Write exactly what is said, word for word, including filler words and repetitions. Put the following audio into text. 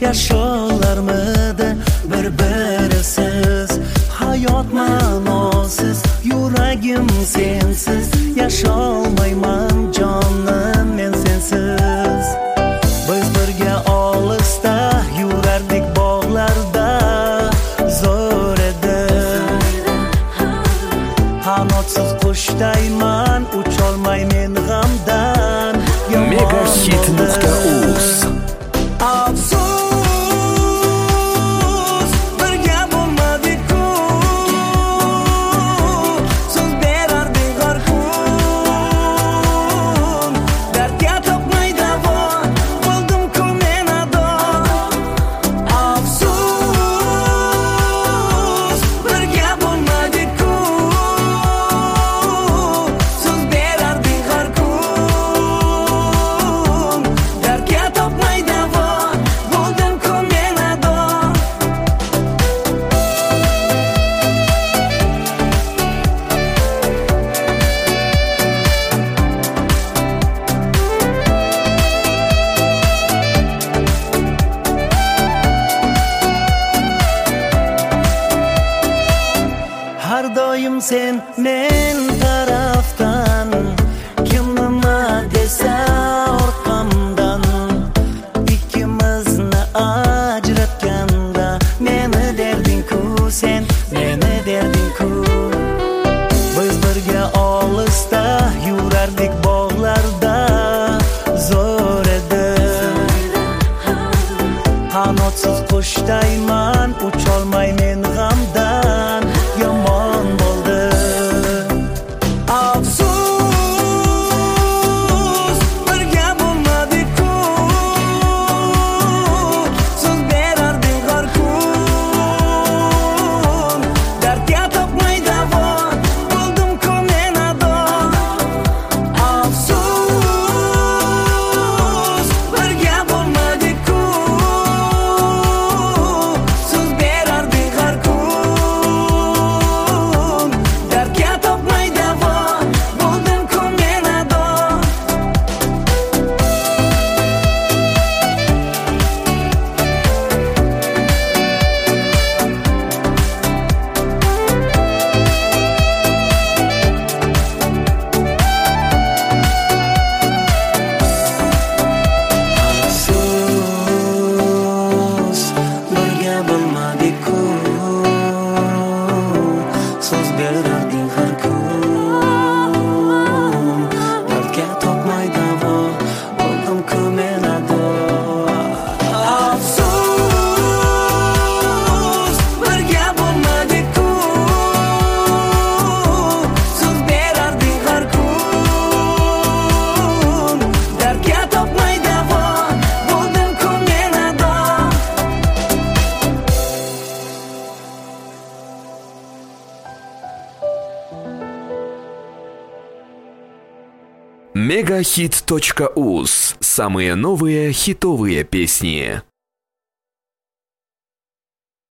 Yasholarmidi bir-birisiz, hayot ma'nosiz, yuragim sensiz, yasholmayman jonim men sensiz. Biz birga olisda yurardik bog'larda, zo'r edi. Qanotsiz qushdayman, ucholmay men g'amdan. Megahit nuqta uz Har doim sen men tarafdan, kim nima desa orqamdan, ikkimizni ajratganda meni derding-ku, sen meni derding-ku. Biz birga olisda yurardik bog'larda, zo'r edi. Qanotsiz qushdayman, ucholmay men g'amdan. Yomon bo'ldi. Afsus, birga bo'lmadik-ku, so'z berarding har kun. Dardga topmay davo, bo'ldim-ku men ado. Afsus, birga bo'lmadik-ku, so'z berarding har kun. Megahit точка уз. Самые новые хитовые песни.